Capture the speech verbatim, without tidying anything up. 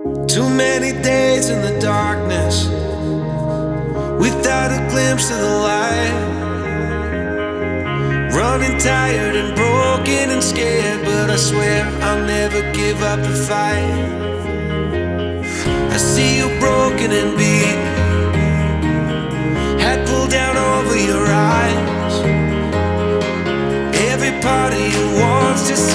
Too many days in the darkness without a glimpse of the light. Running tired and broken and scared, but I swear I'll never give up the fight. I see you broken and beat, head pulled down over your eyes. Every part of you wants to